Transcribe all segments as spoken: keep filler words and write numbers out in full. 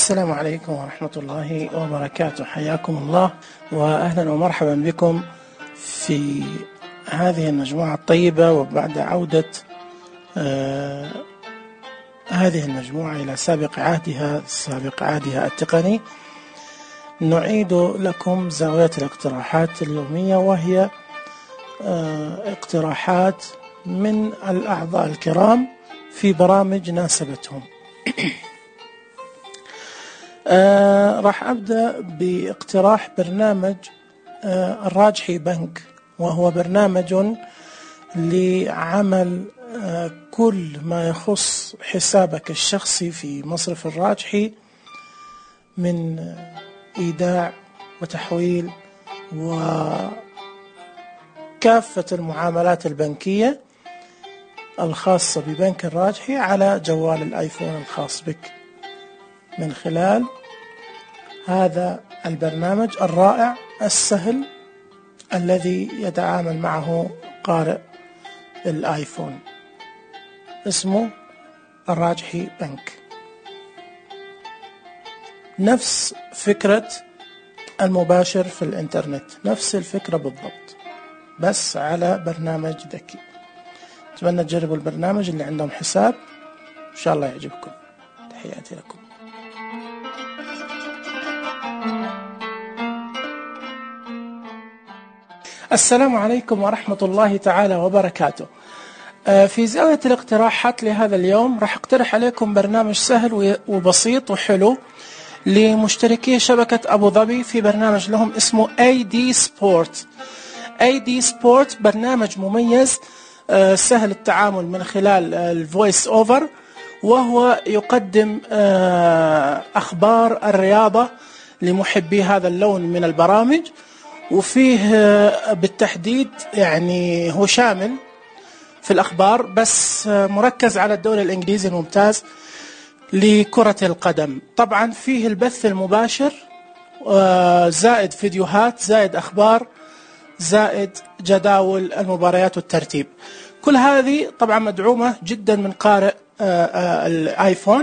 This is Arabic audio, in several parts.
السلام عليكم ورحمة الله وبركاته. حياكم الله وأهلا ومرحبا بكم في هذه المجموعة الطيبة. وبعد عودة آه هذه المجموعة إلى سابق عهدها سابق عهدها التقني، نعيد لكم زاوية الاقتراحات اليومية، وهي آه اقتراحات من الأعضاء الكرام في برامج ناسبتهم. آه راح أبدأ باقتراح برنامج آه الراجحي بنك، وهو برنامج لعمل آه كل ما يخص حسابك الشخصي في مصرف الراجحي من آه إيداع وتحويل وكافة المعاملات البنكية الخاصة ببنك الراجحي على جوال الآيفون الخاص بك، من خلال هذا البرنامج الرائع السهل الذي يتعامل معه قارئ الآيفون. اسمه الراجحي بنك. نفس فكرة المباشر في الإنترنت، نفس الفكرة بالضبط، بس على برنامج ذكي. أتمنى تجربوا البرنامج اللي عندهم حساب، إن شاء الله يعجبكم. تحياتي لكم. السلام عليكم ورحمة الله تعالى وبركاته. في زاوية الاقتراحات لهذا اليوم راح اقترح عليكم برنامج سهل وبسيط وحلو لمشتركي شبكة أبو ظبي، في برنامج لهم اسمه اي دي سبورت. اي دي سبورت برنامج مميز سهل التعامل من خلال الفويس اوفر، وهو يقدم أخبار الرياضة لمحبي هذا اللون من البرامج، وفيه بالتحديد يعني هو شامل في الأخبار، بس مركز على الدوري الإنجليزي الممتاز لكرة القدم. طبعا فيه البث المباشر زائد فيديوهات زائد أخبار زائد جداول المباريات والترتيب. كل هذه طبعا مدعومة جدا من قارئ الآيفون.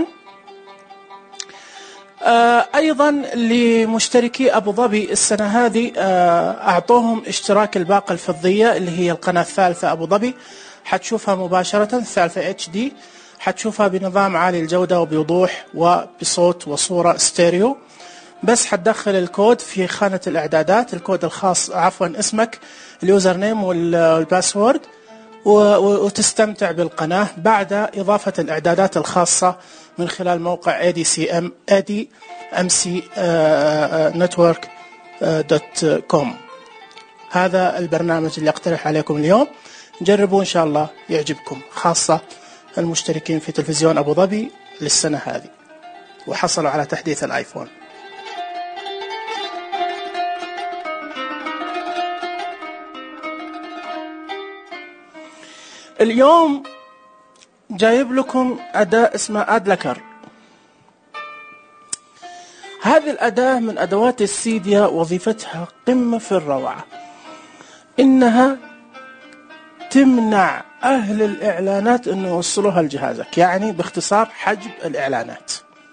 أيضا لمشتركي أبو ظبي السنة هذه أعطوهم اشتراك الباقة الفضية اللي هي القناة الثالثة أبو ظبي، حتشوفها مباشرة الثالثة اتش دي، حتشوفها بنظام عالي الجودة وبوضوح وبصوت وصورة ستيريو. بس حتدخل الكود في خانة الإعدادات، الكود الخاص عفوا اسمك اليوزر نيم والباسورد، وتستمتع بالقناة بعد إضافة الإعدادات الخاصة من خلال موقع اي دي سي ام اي دي ام سي نتورك دوت كوم. هذا البرنامج اللي اقترح عليكم اليوم، جربوا إن شاء الله يعجبكم، خاصة المشتركين في تلفزيون أبو ظبي للسنة هذه وحصلوا على تحديث الآيفون. اليوم جايب لكم أداة اسمها أدلكر. هذه الأداة من أدوات السيديا، وظيفتها قمة في الروعة، إنها تمنع أهل الإعلانات أن يوصلوها لجهازك، يعني باختصار حجب الإعلانات.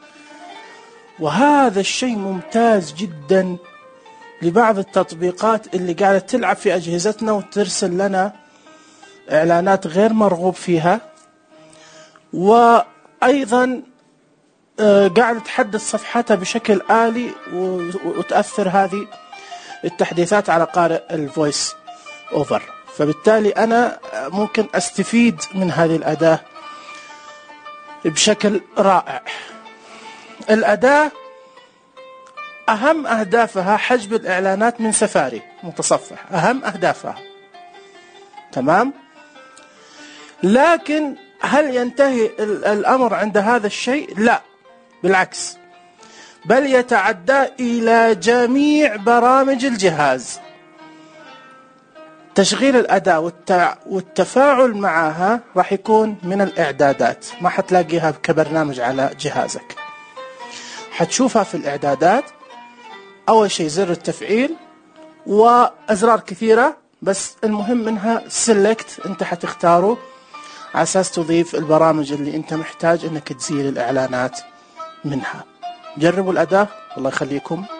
وهذا الشيء ممتاز جدا لبعض التطبيقات اللي قاعدة تلعب في أجهزتنا وترسل لنا إعلانات غير مرغوب فيها، وأيضا قاعدة تحدث صفحاتها بشكل آلي، وتأثر هذه التحديثات على قارئ الفويس أوفر. فبالتالي أنا ممكن أستفيد من هذه الأداة بشكل رائع. الأداة أهم أهدافها حجب الإعلانات من سفاري متصفح، أهم أهدافها، تمام. لكن هل ينتهي الأمر عند هذا الشيء؟ لا، بالعكس، بل يتعدى إلى جميع برامج الجهاز. تشغيل الأداة والتفاعل معها راح يكون من الإعدادات، ما حتلاقيها كبرنامج على جهازك، حتشوفها في الإعدادات. أول شيء زر التفعيل وأزرار كثيرة، بس المهم منها سيلكت، أنت حتختاره على أساس تضيف البرامج اللي أنت محتاج أنك تزيل الإعلانات منها. جربوا الأداة. الله يخليكم.